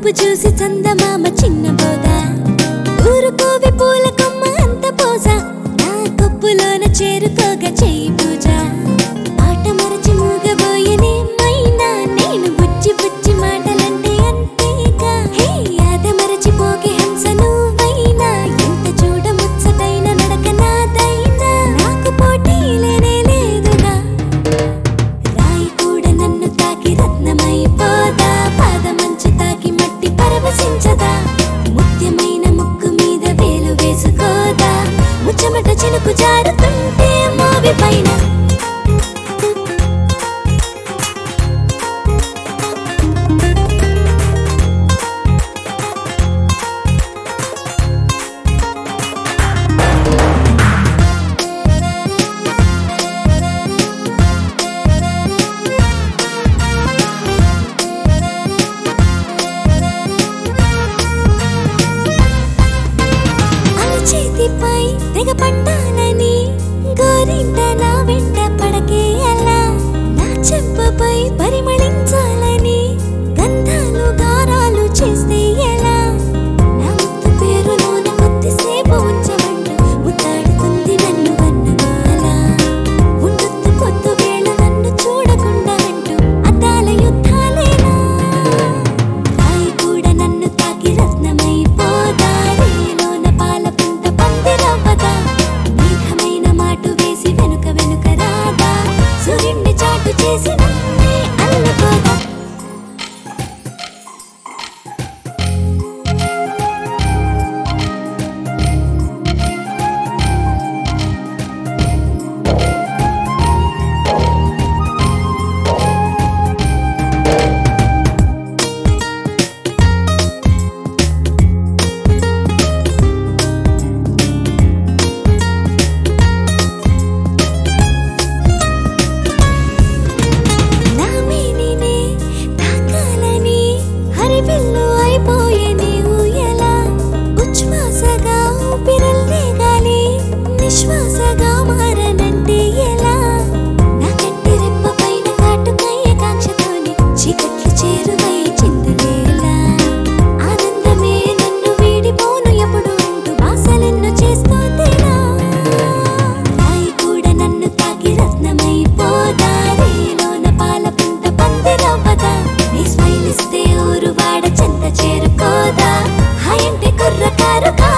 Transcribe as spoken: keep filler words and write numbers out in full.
చూపు చూసి చందమామ చిన్న బోదా ఊరుకోవి పూల కొమ్మ అంత పోజా నా కొప్పులోన చేరుకోగా చెయ్యి పూజ ఆట మరచి మూగబోయని మైనా నేను బుచ్చి బుచ్చి మాటలంటే అంతేగా హే ఆట మరచి పోగే హంస నువ్వైనా ఎంత చూడ ముచ్చటైన నడక నాదైనా నాకు పోటీ లేనే లేదుగా రాయి కూడా నన్ను తాకి రత్నమైపోదా పాదమంచు తాకి మట్టి పరవశించదా ముత్యమైన ముక్కు మీద వేలు వేసుకోదా ముచ్చమట చినుకు జారుతుంటే మోవి పైన చేతిపై తెగ పట్టాలని గోరింట నా వెంట పడకే అలా నా చెంపపై పరిమళించాలని గంధాలు గారాలు చేస్తే ఎలా నా ముద్దు పేరులోన కొద్దిసేపు ఉంచమంటూ ముద్దాడుతుంది నన్ను వన్నమాల ఉండొద్దు పొద్దు వేళ నన్ను చూడకుండా అంటూ అద్దాల యుద్ధాలేనా రాయి కూడా నన్ను తాకి రత్నమైపోదా రేలోన పాల పందిరవ్వదా మేఘమైన మాటు వేసి వెనుక వెనుక రాదా సూర్యుణ్ణి చాటు చేసి నన్నే అల్లుకోదా హరివిల్లు అయిపోయే నీవు ఎలా ఉచ్ఛ్వాసగా ఊపిరల్లే గాలి నిశ్వాసగా మారనంటే ఎలా నా కంటి రెప్ప పైన కాటుకయ్యే కాంక్షతోని చీకట్లు చేరువై చిందులేలా ఆనందమే నన్ను వీడిపోను ఎప్పుడు అంటూ బాసలెన్నో చేస్తోందిలా రాయి కూడా నన్ను తాకి రత్నమైపోదా రేలోన పాల పుంత పందిరవ్వదా నీ స్మైల్ ఇస్తే ఊరు వాడ చెంత చేరుకోదా హాయంటే కుర్రకారు కా